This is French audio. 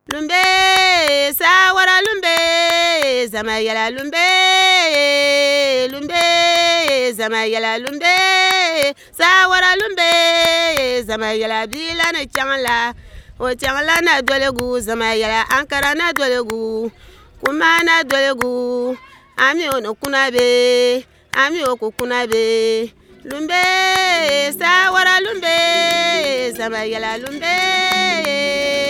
Lumbe, sawara lumbe, zamayala lumbe, lumbe, zamayala lumbe, sawara lumbe, zamayala bila na changla, o changla na dolegu, zamayala ankara na dolegu, kuma na dolegu, ami ono kunabe, ami oku kunabe, lumbe, sawara lumbe, zamayala lumbe.